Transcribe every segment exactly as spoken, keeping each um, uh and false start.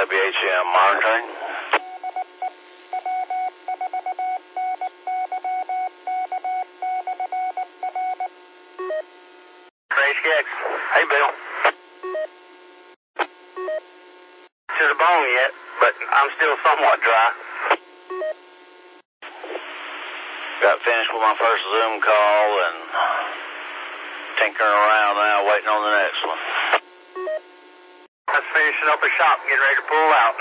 W H M monitoring. H K X. Hey, Bill. To the bone yet, but I'm still somewhat dry. Got finished with my first Zoom call and tinkering around now, waiting on the next one. I was finishing up a shop, getting ready to pull out.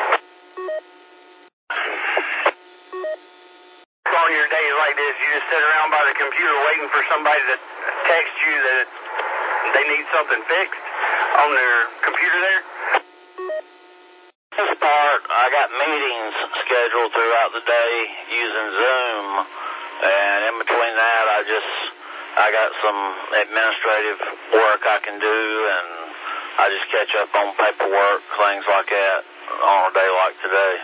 On your days like this, you just sit around by the computer waiting for somebody to text you that they need something fixed on their computer there? This part, I got meetings scheduled throughout the day using Zoom, and in between that, I just, I got some administrative work I can do, and I just catch up on paperwork, things like that, on a day like today.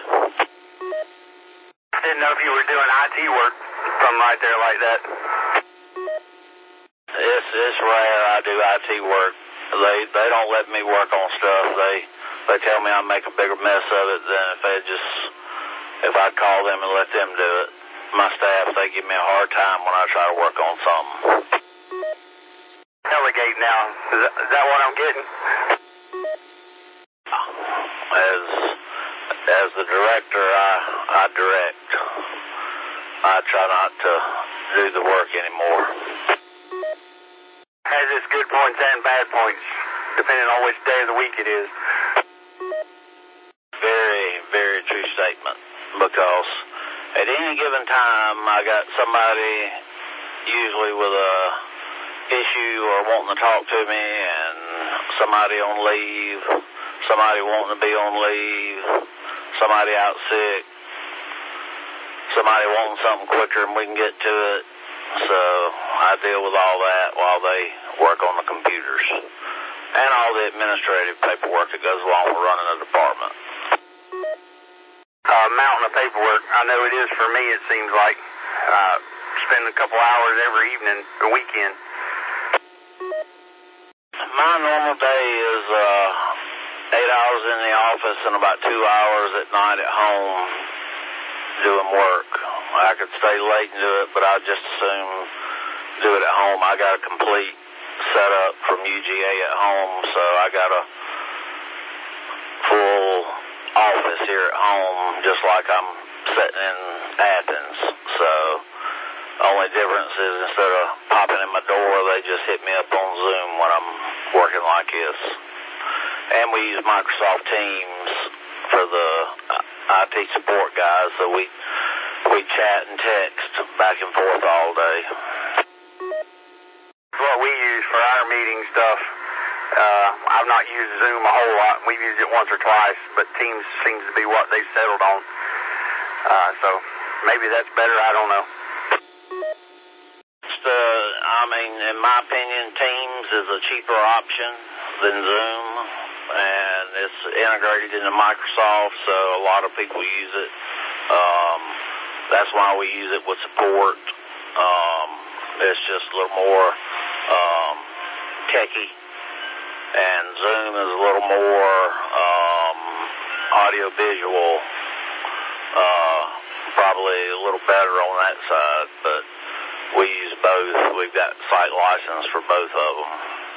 I didn't know if you were doing I T work from right there like that. It's, it's rare I do I T work. They, they don't let me work on stuff. They, they tell me I make a bigger mess of it than if they just, if I call them and let them do it. My staff, they give me a hard time when I try to work on something. Delegate now. Is that, is that what I'm getting? As, as the director, I, I direct. I try not to do the work anymore. Has its good points and bad points, depending on which day of the week it is. Very, very true statement, because at any given time, I got somebody usually with a issue or wanting to talk to me, and somebody on leave, somebody wanting to be on leave, somebody out sick, somebody wanting something quicker and we can get to it. So I deal with all that while they work on the computers and all the administrative paperwork that goes along with running a department. Uh, mountain of paperwork. I know it is for me, it seems like. Uh, spend a couple hours every evening or weekend. My normal day is uh, eight hours in the office and about two hours at night at home doing work. I could stay late and do it, but I'd just as soon do it at home. I got a complete setup from U G A at home, so I got a full office here at home, just like I'm sitting in Athens. So the only difference is instead of popping in my door, they just hit me up on Zoom when I'm working like this. And we use Microsoft Teams for the I T support guys, so we we chat and text back and forth all day. What we use for our meeting stuff, uh, I've not used Zoom a whole lot. We've used it once or twice, but Teams seems to be what they've settled on. Uh, so maybe that's better, I don't know. Just, uh, I mean, in my opinion, Teams is a cheaper option than Zoom, and it's integrated into Microsoft, so a lot of people use it. Um, that's why we use it with support. Um, it's just a little more um, techy, and Zoom is a little more um, audio-visual, uh, probably a little better on that side, but we use both. We've got site license for both of them.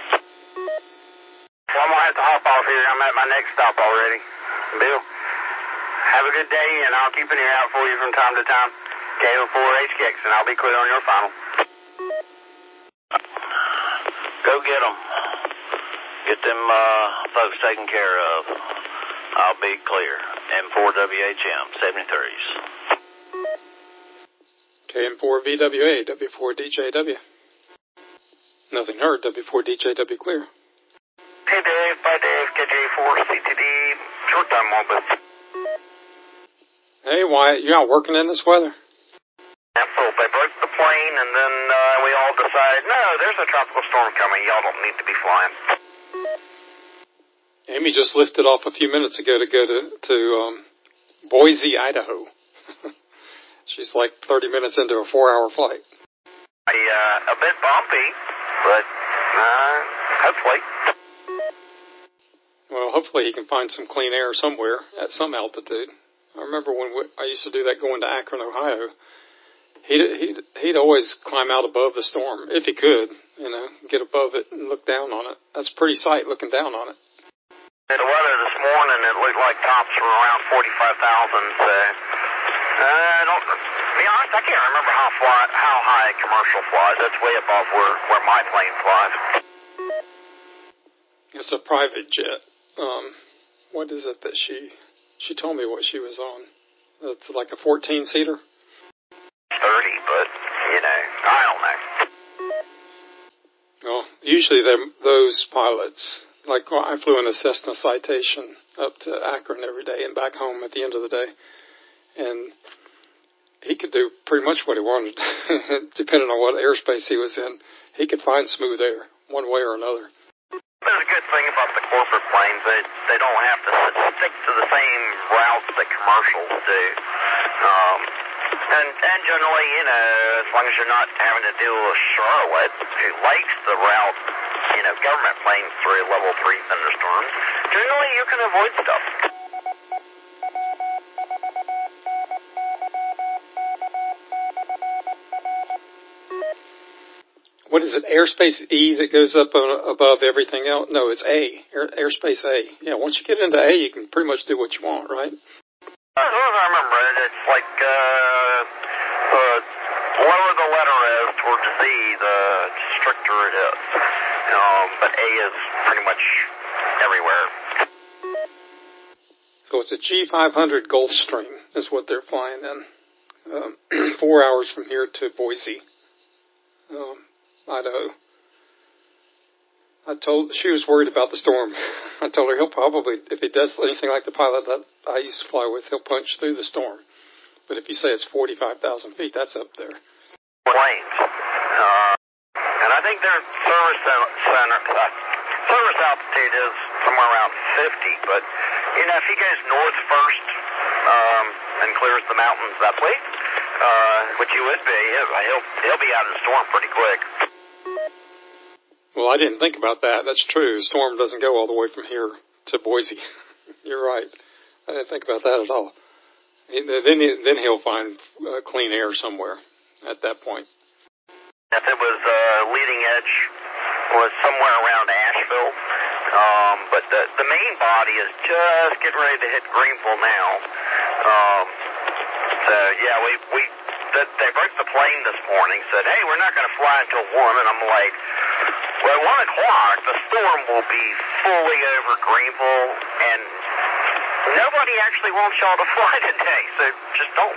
Well, I'm going to have to hop off here. I'm at my next stop already. Bill, have a good day, and I'll keep an ear out for you from time to time. K O four H K X, and I'll be clear on your final. Go get them. Get them uh, folks taken care of. I'll be clear. M four W H M, seventy-threes. K M four V W A, W four D J W. Nothing heard, W four D J W clear. Hey Dave, bye Dave, K J four C T D, short time mobile. Hey Wyatt, you out working in this weather? Absolutely. They broke the plane, and then uh, we all decided, no, there's a tropical storm coming. Y'all don't need to be flying. Amy just lifted off a few minutes ago to go to, to um, Boise, Idaho. She's like thirty minutes into a four-hour flight. A, uh, a bit bumpy, but uh, hopefully. Well, hopefully he can find some clean air somewhere at some altitude. I remember when we, I used to do that going to Akron, Ohio. He'd, he'd, he'd always climb out above the storm, if he could, you know, get above it and look down on it. That's a pretty sight, looking down on it. The weather this morning, it looked like tops were around forty-five thousand, so uh, I don't, to be honest, I can't remember how fly, how high a commercial flies. That's way above where, where my plane flies. It's a private jet. Um, what is it that she, she told me what she was on. It's like a fourteen-seater. thirty, but, you know, I don't know. Well, usually those pilots, like I flew in a Cessna Citation up to Akron every day and back home at the end of the day, and he could do pretty much what he wanted, depending on what airspace he was in. He could find smooth air, one way or another. There's a good thing about the corporate planes. They, they don't have to stick to the same routes that commercials do. Um, And, and generally, you know, as long as you're not having to deal with Charlotte, who likes the route, you know, government planes through level three thunderstorms, generally you can avoid stuff. What is it, airspace E that goes up on, above everything else? No, it's A, air, airspace A. Yeah, once you get into A, you can pretty much do what you want, right? As long as I remember it, it's like, uh, the lower the letter is towards Z, the stricter it is. Um, but A is pretty much everywhere. So it's a G five hundred Gulfstream is what they're flying in. Um, four hours from here to Boise, um, Idaho. I told, she was worried about the storm. I told her he'll probably, if he does anything like the pilot that I used to fly with, he'll punch through the storm. But if you say it's forty-five thousand feet, that's up there. Planes. Uh, and I think their service center, uh, service altitude is somewhere around fifty. But, you know, if he goes north first um, and clears the mountains that way, uh, which he would be, he'll, he'll be out of the storm pretty quick. Well, I didn't think about that. That's true. The storm doesn't go all the way from here to Boise. You're right. I didn't think about that at all. Then, then he'll find uh, clean air somewhere at that point. If it was uh, leading edge, was somewhere around Asheville, um, but the the main body is just getting ready to hit Greenville now. Um, so yeah, we we the, they broke the plane this morning. Said, hey, we're not going to fly until one, and I'm like, well, at one o'clock the storm will be fully over Greenville, and nobody actually wants y'all to fly today, so just don't.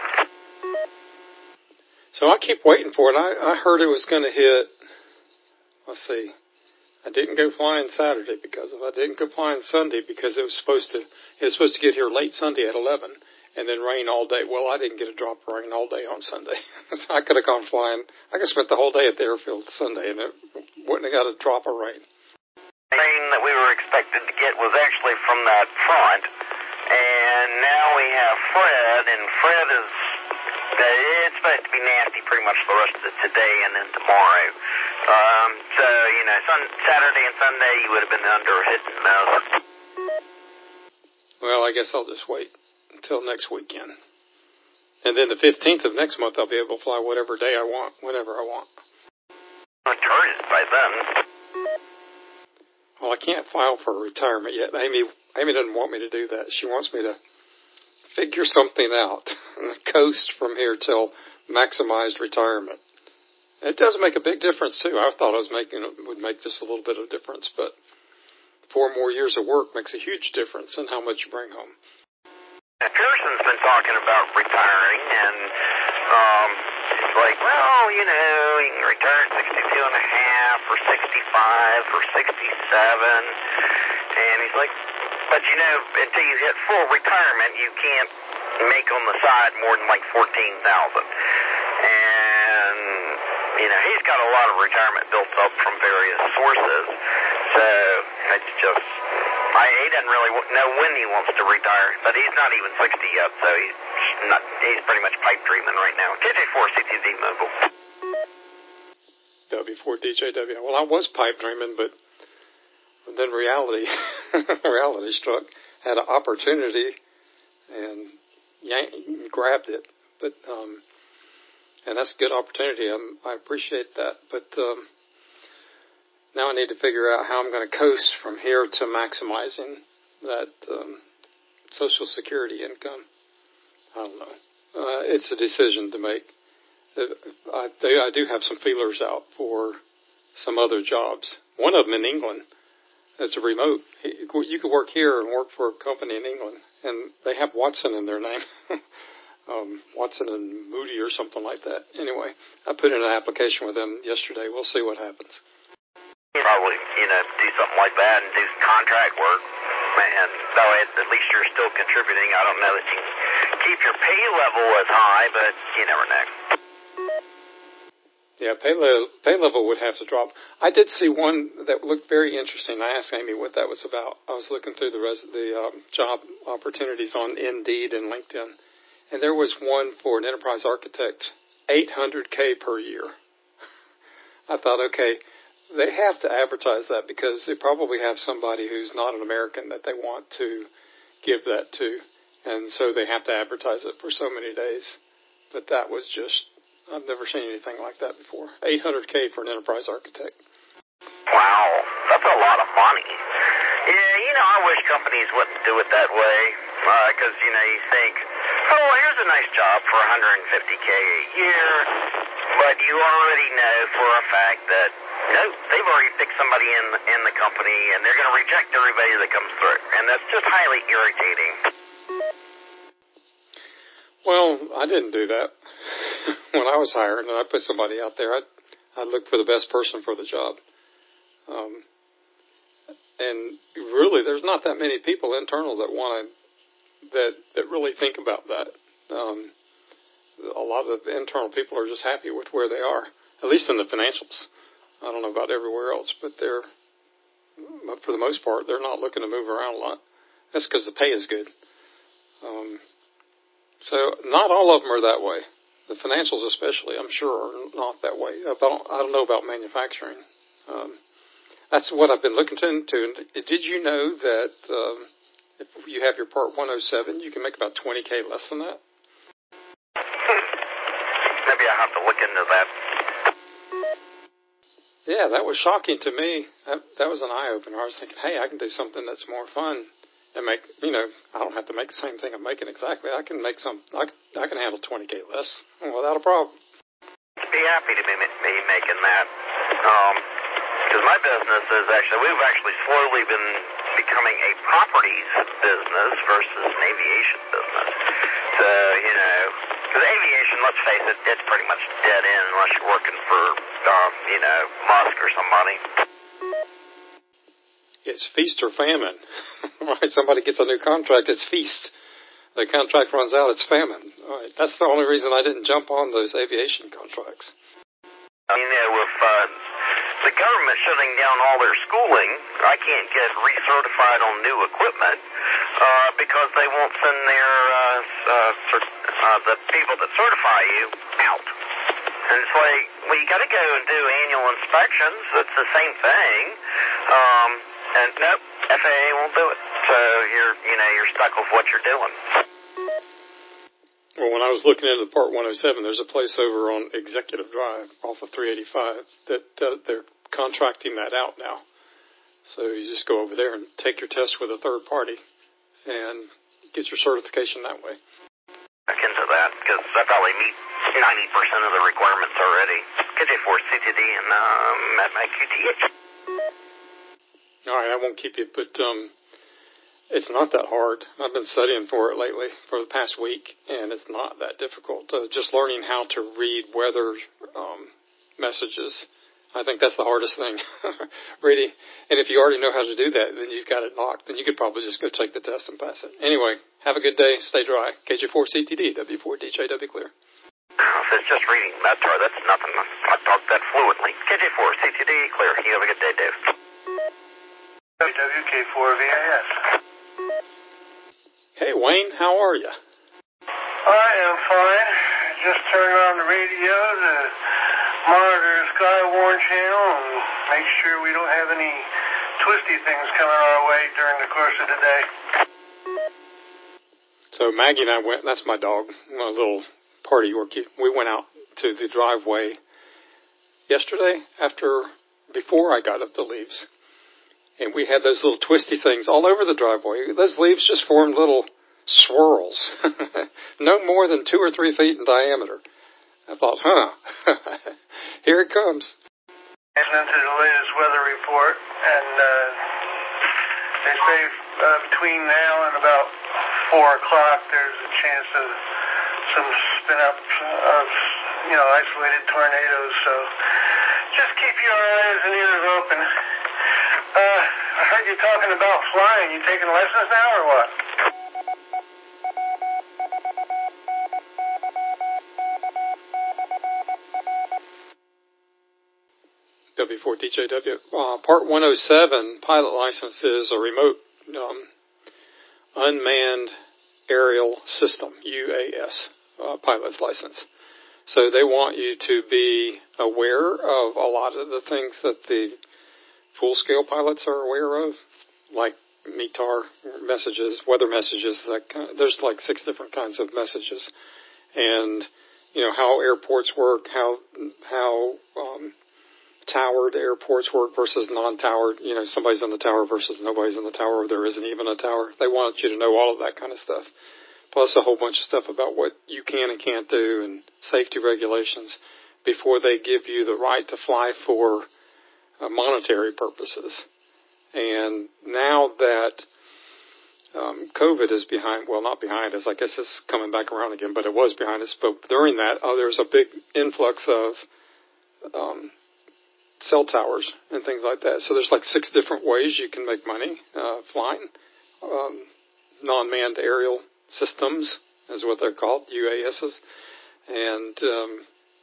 So I keep waiting for it. I, I heard it was going to hit, let's see, I didn't go flying Saturday because of it. I didn't go flying Sunday because it was supposed to, it was supposed to get here late Sunday at eleven and then rain all day. Well, I didn't get a drop of rain all day on Sunday. So I could have gone flying. I could have spent the whole day at the airfield Sunday and it wouldn't have got a drop of rain. The rain that we were expected to get was actually from that front. And now we have Fred, and Fred is, it's supposed to be nasty pretty much the rest of today and then tomorrow. Um, so, you know, sun, Saturday and Sunday you would have been under a hit and miss. Well, I guess I'll just wait until next weekend. And then the fifteenth of next month I'll be able to fly whatever day I want, whenever I want. I'm charged by then. Well, I can't file for retirement yet. Amy Amy doesn't want me to do that. She wants me to figure something out and coast from here till maximized retirement. It does make a big difference, too. I thought I was making it would make just a little bit of difference, but four more years of work makes a huge difference in how much you bring home. Now, Pearson's been talking about retiring, and um, it's like, well, you know, you can retire at sixty-two and a half or sixty-five or sixty-seven. And he's like, but, you know, until you hit full retirement, you can't make on the side more than like fourteen thousand dollars. And, you know, he's got a lot of retirement built up from various sources. So it's just, I, he doesn't really know when he wants to retire, but he's not even sixty yet, so he's not, he's pretty much pipe dreaming right now. J J four C T D Mobile. W four D J W. Well, I was pipe dreaming, but then reality, reality struck. Had an opportunity and yank, grabbed it, but um, and that's a good opportunity. I'm, I appreciate that, but um, now I need to figure out how I'm going to coast from here to maximizing that um, Social Security income. I don't know. Uh, it's a decision to make. I, I do have some feelers out for some other jobs. One of them in England. It's a remote. You could work here and work for a company in England, and they have Watson in their name. um, Watson and Moody or something like that. Anyway, I put in an application with them yesterday. We'll see what happens. Probably, you know, do something like that and do some contract work. Man, though at least you're still contributing. I don't know that you can keep your pay level as high, but you never know. Yeah, pay, le- pay level would have to drop. I did see one that looked very interesting. I asked Amy what that was about. I was looking through the res- the um, job opportunities on Indeed and LinkedIn, and there was one for an enterprise architect, eight hundred K per year. I thought, okay, they have to advertise that because they probably have somebody who's not an American that they want to give that to, and so they have to advertise it for so many days. But that was just... I've never seen anything like that before. eight hundred K for an enterprise architect. Wow, that's a lot of money. Yeah, you know, I wish companies wouldn't do it that way, because, uh, you know, you think, oh, here's a nice job for one hundred fifty K a year, but you already know for a fact that, no, they've already picked somebody in, in the company, and they're going to reject everybody that comes through, and that's just highly irritating. Well, I didn't do that. When I was hired and I put somebody out there, I'd, I'd look for the best person for the job. Um, and really, there's not that many people internal that want to, that, that really think about that. Um, a lot of the internal people are just happy with where they are, at least in the financials. I don't know about everywhere else, but they're, for the most part, they're not looking to move around a lot. That's because the pay is good. Um, so not all of them are that way. The financials especially, I'm sure, are not that way. I don't, I don't know about manufacturing. Um, that's what I've been looking into. Did you know that um, if you have your Part one oh seven, you can make about twenty K less than that? Maybe I have to look into that. Yeah, that was shocking to me. That, that was an eye-opener. I was thinking, hey, I can do something that's more fun. And make, you know, I don't have to make the same thing I'm making exactly. I can make some, I, I can handle twenty K less without a problem. I'd be happy to be, be making that. Um, because my business is actually, we've actually slowly been becoming a properties business versus an aviation business. So, you know, because aviation, let's face it, it's pretty much dead end unless you're working for, um, you know, Musk or somebody. It's feast or famine. Right? Somebody gets a new contract, it's feast. The contract runs out, it's famine. All right. That's the only reason I didn't jump on those aviation contracts. You know, with uh, the government shutting down all their schooling, I can't get recertified on new equipment uh, because they won't send their uh, uh, cert- uh, the people that certify you out. And it's like, well, you got to go and do annual inspections. It's the same thing. Um, and nope, F A A won't do it. So you're, you know, you're stuck with what you're doing. Well, when I was looking into the Part one oh seven, there's a place over on Executive Drive off of three eighty-five that uh, they're contracting that out now. So you just go over there and take your test with a third party and get your certification that way. Look into that, because I probably meet ninety percent of the requirements already. K J four C T D and um, at my Q T H. All right, I won't keep you, but um, it's not that hard. I've been studying for it lately for the past week, and it's not that difficult. Uh, just learning how to read weather um, messages, I think that's the hardest thing, reading. And if you already know how to do that, then you've got it knocked. Then you could probably just go take the test and pass it. Anyway, have a good day. Stay dry. K J four C T D, W four D J W clear. If it's just reading Metro, that's nothing. I talk that fluently. K J four C T D clear. You have a good day, Dave. W K four V I S. Hey, Wayne, how are you? I am fine. Just turn on the radio to monitor the Skywarn channel and make sure we don't have any twisty things coming our way during the course of the day. So Maggie and I went, that's my dog, my little party Yorkie. We went out to the driveway yesterday after, before I got up the leaves. And we had those little twisty things all over the driveway. Those leaves just formed little swirls, no more than two or three feet in diameter. I thought, huh, here it comes. Listening to the latest weather report, and uh, they say uh, between now and about four o'clock, there's a chance of some spin-up of, you know, isolated tornadoes. So just keep your eyes and ears open. Uh, I heard you talking about flying. You taking lessons now or what? W four D J W. Uh, Part one oh seven pilot license is a remote um, unmanned aerial system, U A S, uh, pilot's license. So they want you to be aware of a lot of the things that the full-scale pilots are aware of, like M E T A R messages, weather messages. That kind of, there's like six different kinds of messages, and you know how airports work, how how um, towered airports work versus non-towered. You know, somebody's in the tower versus nobody's in the tower, or there isn't even a tower. They want you to know all of that kind of stuff, plus a whole bunch of stuff about what you can and can't do and safety regulations before they give you the right to fly for uh, monetary purposes. And now that um, COVID is behind, well, not behind us, I guess it's coming back around again, but it was behind us. But during that, oh, there's a big influx of um, cell towers and things like that. So there's like six different ways you can make money uh, flying. Um, non-manned aerial systems is what they're called, U A Ss. And um,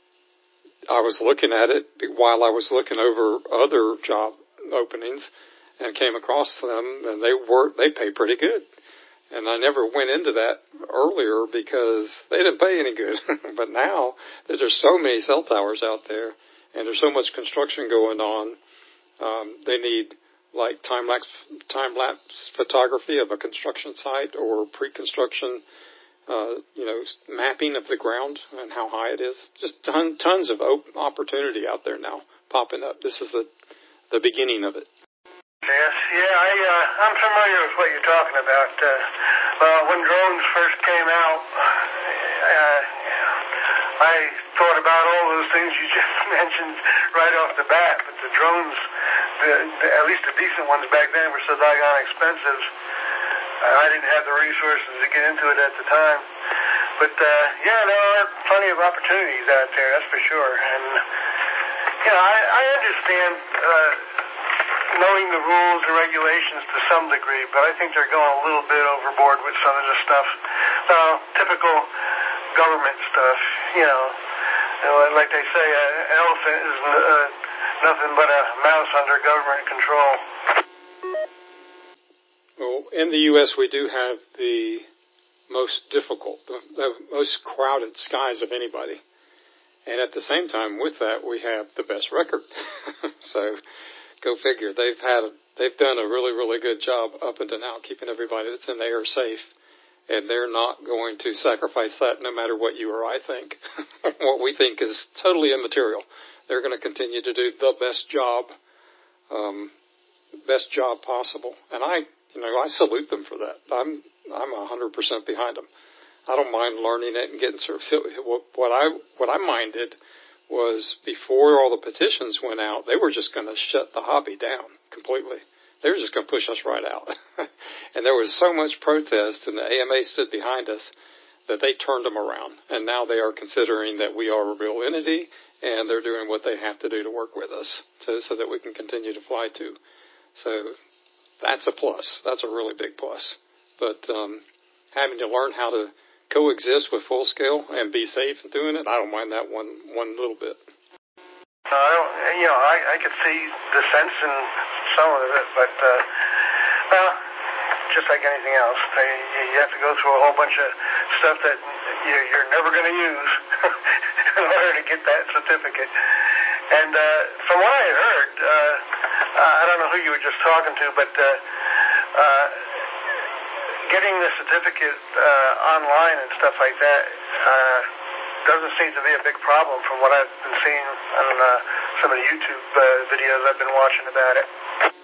I was looking at it while I was looking over other job openings and came across them, and they were they pay pretty good. And I never went into that earlier because they didn't pay any good. But now that there's so many cell towers out there and there's so much construction going on, um, they need like time-lapse time-lapse photography of a construction site or pre-construction, uh, you know, mapping of the ground and how high it is. Just ton, tons of op- opportunity out there now popping up. This is the the beginning of it. Yes, yeah, I, uh, I'm familiar with what you're talking about. Uh, well, when drones first came out, uh, I thought about all those things you just mentioned right off the bat, but the drones, the, the, at least the decent ones back then, were so doggone expensive. Uh, I didn't have the resources to get into it at the time. But, uh, yeah, there are plenty of opportunities out there, that's for sure. And, you know, I, I understand uh, knowing the rules and regulations to some degree, but I think they're going a little bit overboard with some of the stuff. Uh, typical government stuff, you know. You know, like they say, an elephant is uh, nothing but a mouse under government control. Well, in the U S we do have the most difficult, the, the most crowded skies of anybody. And at the same time, with that, we have the best record. So, go figure. They've had, they've done a really, really good job up until now keeping everybody that's in the air safe. And they're not going to sacrifice that no matter what you or I think. What we think is totally immaterial. They're going to continue to do the best job, um, best job possible. And I, you know, I salute them for that. I'm, I'm one hundred percent behind them. I don't mind learning it and getting sort of, what I, what I minded was before all the petitions went out, they were just going to shut the hobby down completely. They were just going to push us right out. And there was so much protest, and the A M A stood behind us, that they turned them around. And now they are considering that we are a real entity, and they're doing what they have to do to work with us to, so that we can continue to fly to. So that's a plus. That's a really big plus. But um, having to learn how to coexist with full scale and be safe in doing it, I don't mind that one one little bit. Uh, I don't, you know, I, I could see the sense in some of it, but uh, well, just like anything else, they, you have to go through a whole bunch of stuff that you, you're never going to use in order to get that certificate. And uh, from what I heard, uh, I don't know who you were just talking to, but uh, uh, getting the certificate uh, online and stuff like that uh, doesn't seem to be a big problem from what I've been seeing on uh, some of the YouTube uh, videos I've been watching about it.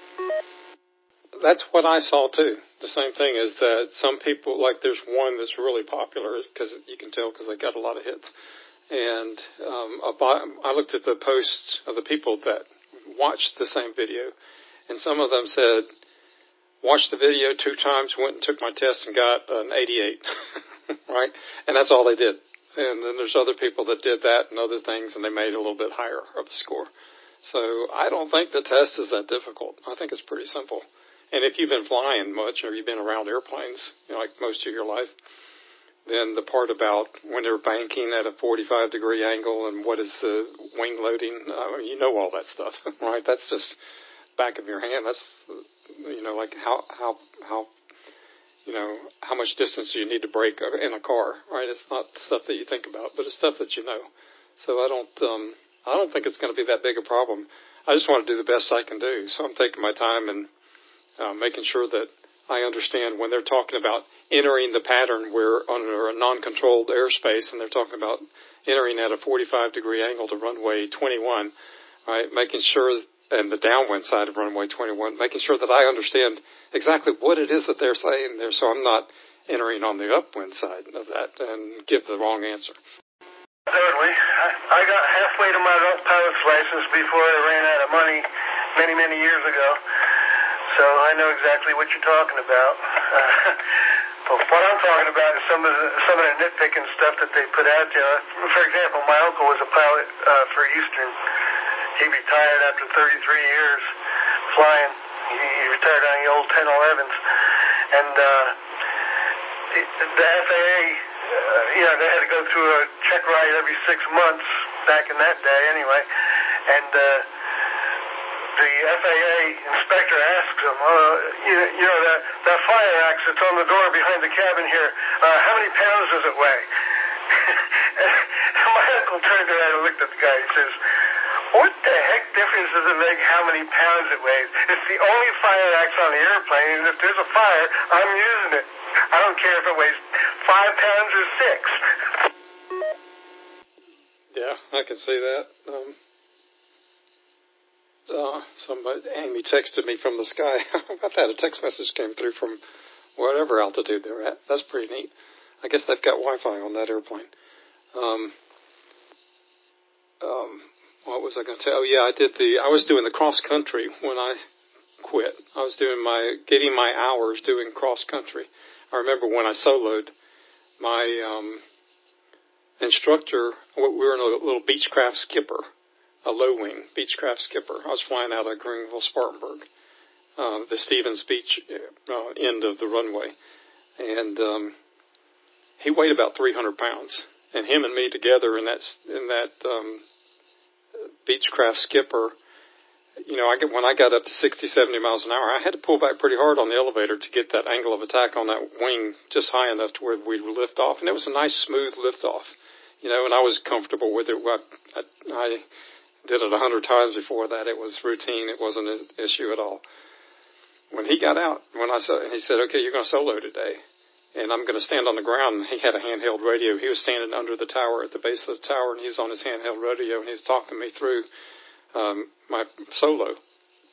That's what I saw too. The same thing is that some people, like there's one that's really popular because you can tell because they got a lot of hits. And um, about, I looked at the posts of the people that watched the same video, and some of them said, watched the video two times, went and took my test and got an eighty-eight, right? And that's all they did. And then there's other people that did that and other things, and they made a little bit higher of the score. So I don't think the test is that difficult. I think it's pretty simple. And if you've been flying much or you've been around airplanes, you know, like most of your life, then the part about when they're banking at a forty-five degree angle and what is the wing loading, uh, you know all that stuff, right? That's just back of your hand. That's, you know, like how, how, how, you know, how much distance do you need to brake in a car, right? It's not stuff that you think about, but it's stuff that you know. So I don't, um, I don't think it's going to be that big a problem. I just want to do the best I can do. So I'm taking my time and Uh, making sure that I understand when they're talking about entering the pattern where under a non-controlled airspace and they're talking about entering at a forty-five degree angle to runway twenty-one, right, making sure, and the downwind side of runway twenty-one, making sure that I understand exactly what it is that they're saying there so I'm not entering on the upwind side of that and give the wrong answer. Certainly. I, I got halfway to my pilot's license before I ran out of money many, many years ago. So I know exactly what you're talking about. Uh, what I'm talking about is some of the some of the nitpicking stuff that they put out there. For example, my uncle was a pilot uh, for Eastern. He retired after thirty-three years flying. He, he retired on the old ten elevens. And uh, the, the F A A, uh, you know, they had to go through a check ride every six months back in that day anyway. And uh, the F A A inspector asks him, uh, you, you know, that, that fire axe that's on the door behind the cabin here, uh, how many pounds does it weigh? And my uncle turned around and looked at the guy and says, what the heck difference does it make how many pounds it weighs? It's the only fire axe on the airplane, and if there's a fire, I'm using it. I don't care if it weighs five pounds or six. Yeah, I can see that. Um, Uh, somebody, Amy texted me from the sky. I've had a text message came through from whatever altitude they're at. That's pretty neat. I guess they've got Wi-Fi on that airplane. Um, um, what was I going to tell? Oh, yeah, I did the, I was doing the cross country when I quit. I was doing my, getting my hours doing cross country. I remember when I soloed, my, um, instructor, we were in a little Beechcraft Skipper, a low-wing Beechcraft Skipper. I was flying out of Greenville, Spartanburg, uh, the Stevens Beach uh, end of the runway. And um, he weighed about three hundred pounds. And him and me together in that in that um, Beechcraft Skipper, you know, I get, when I got up to sixty, seventy miles an hour, I had to pull back pretty hard on the elevator to get that angle of attack on that wing just high enough to where we'd lift off. And it was a nice, smooth lift-off, you know, and I was comfortable with it. I, I, I did it a hundred times before that. It was routine. It wasn't an issue at all. When he got out, when I saw, he said, okay, you're going to solo today, and I'm going to stand on the ground. And he had a handheld radio. He was standing under the tower at the base of the tower, and he was on his handheld radio, and he was talking me through um, my solo.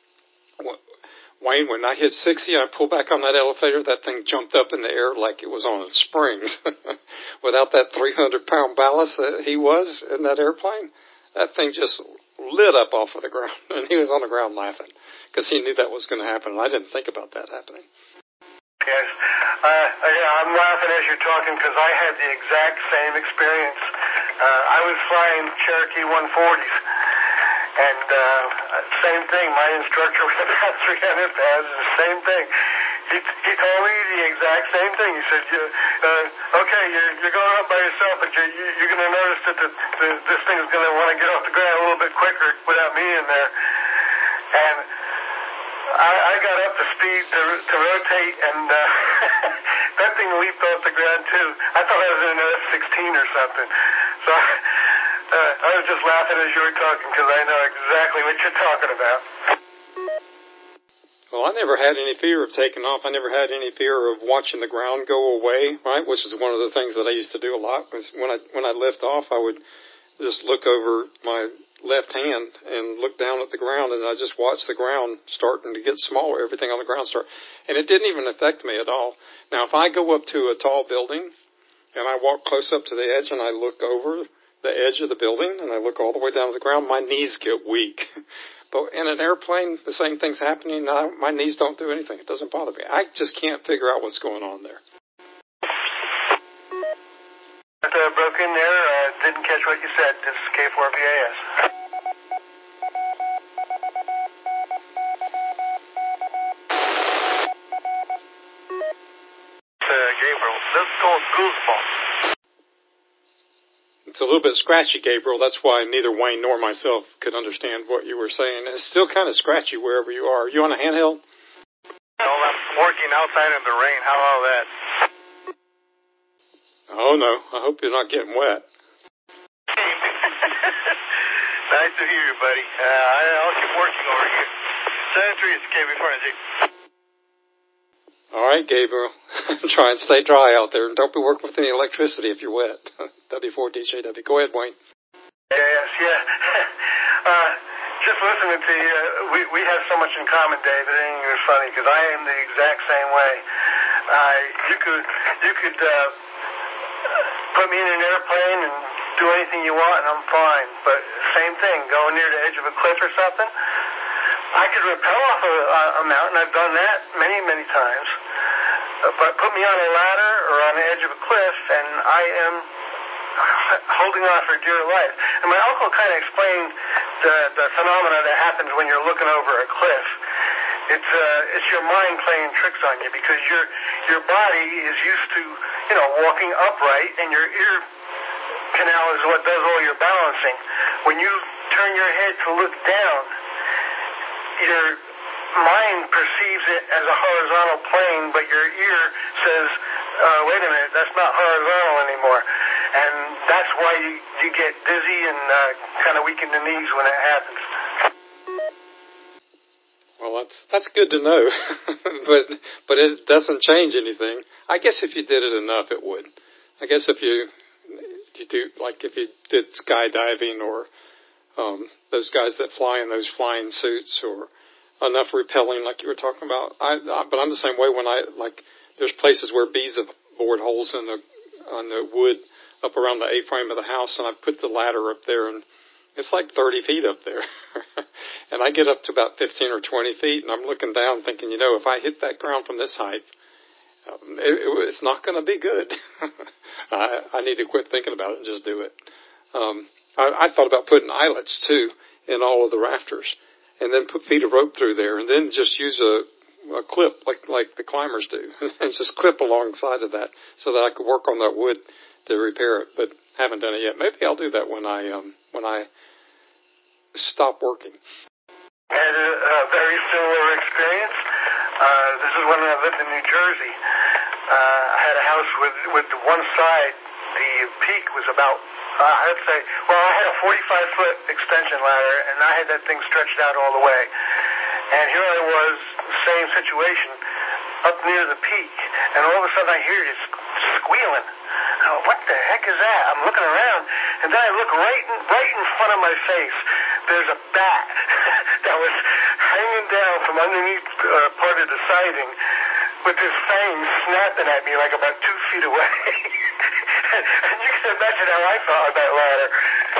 Wayne, when I hit sixty, I pulled back on that elevator. That thing jumped up in the air like it was on springs. Without that three hundred pound ballast that he was in that airplane, that thing just lit up off of the ground, and he was on the ground laughing because he knew that was going to happen, and I didn't think about that happening. Yes. Uh, yeah, I'm laughing as you're talking because I had the exact same experience. Uh, I was flying Cherokee one forties, and uh, same thing. My instructor was about three hundred pounds, the same thing. He, he told me the exact same thing. He said, you, uh, okay, you're, you're going up by yourself, but you're, you're going to notice that the, the, this thing is going to want to get off the ground a little bit quicker without me in there. And I, I got up to speed to, to rotate, and uh, that thing leaped off the ground, too. I thought I was in an F sixteen or something. So Uh, I was just laughing as you were talking because I know exactly what you're talking about. Well, I never had any fear of taking off. I never had any fear of watching the ground go away, right? Which is one of the things that I used to do a lot. Was when I when I lift off, I would just look over my left hand and look down at the ground, and I just watched the ground starting to get smaller. Everything on the ground start, and it didn't even affect me at all. Now, if I go up to a tall building and I walk close up to the edge and I look over the edge of the building and I look all the way down to the ground, my knees get weak. But in an airplane, the same thing's happening. Now, my knees don't do anything. It doesn't bother me. I just can't figure out what's going on there. I uh, broke in there. Uh, didn't catch what you said. This is K four P A S. Uh, Gabriel, this is called Goosebumps. It's a little bit scratchy, Gabriel. That's why neither Wayne nor myself could understand what you were saying. It's still kind of scratchy wherever you are. Are you on a handheld? No, I'm working outside in the rain. How about that? Oh, no. I hope you're not getting wet. Nice to hear you, buddy. Uh, I'll keep working over here. seventy-three is K B four N G. All right, Gabriel. Try and stay dry out there, and don't be working with any electricity if you're wet. W four D J W. Go ahead, Wayne. Yes, yeah. uh, just listening to you, we, we have so much in common, David, and it was funny because I am the exact same way. Uh, you could you could uh, put me in an airplane and do anything you want, and I'm fine. But same thing, going near the edge of a cliff or something, I could rappel off a, a mountain. I've done that many, many times. Uh, but put me on a ladder or on the edge of a cliff, and I am holding on for dear life. And my uncle kind of explained the, the phenomena that happens when you're looking over a cliff. It's uh, it's your mind playing tricks on you because your your body is used to, you know, walking upright, and your ear canal is what does all your balancing. When you turn your head to look down, your mind perceives it as a horizontal plane, but your ear says, uh, wait a minute, that's not horizontal anymore. And that's why you, you get dizzy and uh, kind of weaken the knees when it happens. Well, that's that's good to know, but but it doesn't change anything. I guess if you did it enough, it would. I guess if you you do like if you did skydiving or um, those guys that fly in those flying suits or enough rappelling like you were talking about. I, I but I'm the same way when I like. There's places where bees have bored holes in the on the wood up around the A-frame of the house, and I put the ladder up there, and it's like thirty feet up there. And I get up to about fifteen or twenty feet, and I'm looking down thinking, you know, if I hit that ground from this height, um, it, it, it's not going to be good. I, I need to quit thinking about it and just do it. Um, I, I thought about putting eyelets, too, in all of the rafters, and then put feed a rope through there, and then just use a, a clip like like the climbers do, and just clip alongside of that so that I could work on that wood to repair it, but haven't done it yet. Maybe I'll do that when I um, when I stop working. I had a, a very similar experience. Uh, this is when I lived in New Jersey. Uh, I had a house with, with one side, the peak was about, uh, I'd say, well, I had a forty-five foot extension ladder, and I had that thing stretched out all the way. And here I was, same situation, up near the peak, and all of a sudden I hear this squealing. Oh, what the heck is that? I'm looking around, and then I look right in, right in front of my face. There's a bat that was hanging down from underneath uh, part of the siding with his fangs snapping at me like about two feet away. And you can imagine how I felt on that ladder.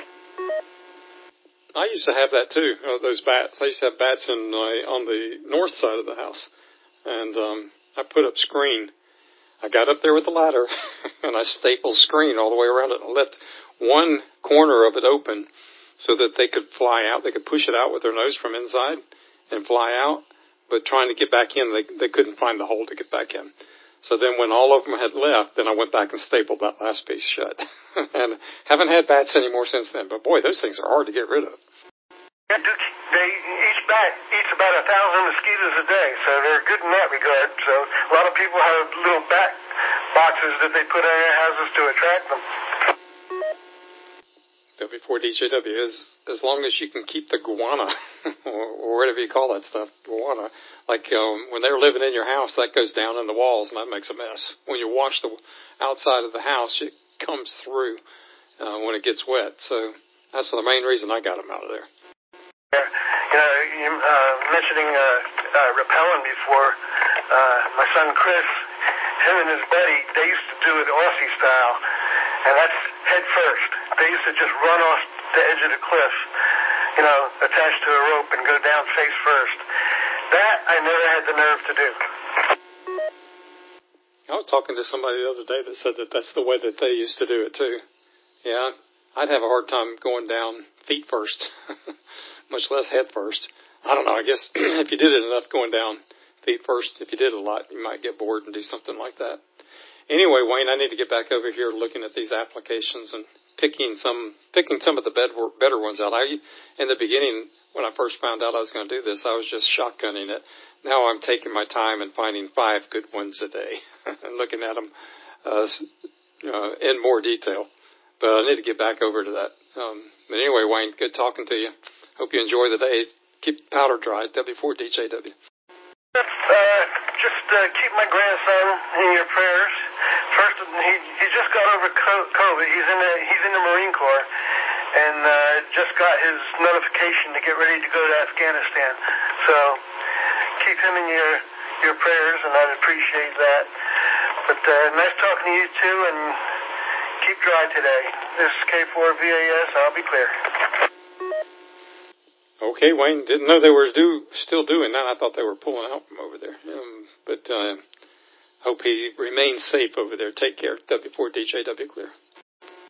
I used to have that too, uh, those bats. I used to have bats in my, on the north side of the house, and um, I put up screen. I got up there with the ladder, and I stapled screen all the way around it. I left one corner of it open so that they could fly out. They could push it out with their nose from inside and fly out, but trying to get back in, they, they couldn't find the hole to get back in. So then when all of them had left, then I went back and stapled that last piece shut. And haven't had bats anymore since then. But, boy, those things are hard to get rid of. They, each bat eats about a thousand mosquitoes a day, so they're good in that regard. So a lot of people have little bat boxes that they put in their houses to attract them. W W four D J W is as long as you can keep the guana, or, or whatever you call that stuff, guana. Like um, when they're living in your house, that goes down in the walls, and that makes a mess. When you wash the outside of the house, it comes through uh, when it gets wet. So that's the main reason I got them out of there. Yeah. You know, you uh, mentioning uh, uh, rappelling before, uh, my son Chris, him and his buddy, they used to do it Aussie style, and that's head first. They used to just run off the edge of the cliff, you know, attached to a rope and go down face first. That I never had the nerve to do. I was talking to somebody the other day that said that that's the way that they used to do it too. Yeah, I'd have a hard time going down feet first, much less head first. I don't know, I guess if you did it enough going down feet first, if you did a lot, you might get bored and do something like that. Anyway, Wayne, I need to get back over here looking at these applications and picking some picking some of the better ones out. I, in the beginning, when I first found out I was going to do this, I was just shotgunning it. Now I'm taking my time and finding five good ones a day and looking at them uh, uh, in more detail. But I need to get back over to that. Um, but anyway, Wayne, good talking to you. Hope you enjoy the day. Keep powder dry, W four D J W. Uh, just uh, keep my grandson in your prayers. First, he he just got over COVID. He's in the he's in the Marine Corps, and uh, just got his notification to get ready to go to Afghanistan. So keep him in your your prayers, and I'd appreciate that. But uh, nice talking to you too, and keep dry today. This is K four V A S. I'll be clear. Okay, Wayne, didn't know they were do, still doing that. I thought they were pulling out from over there. Um, but uh, hope he remains safe over there. Take care. W four D J W clear.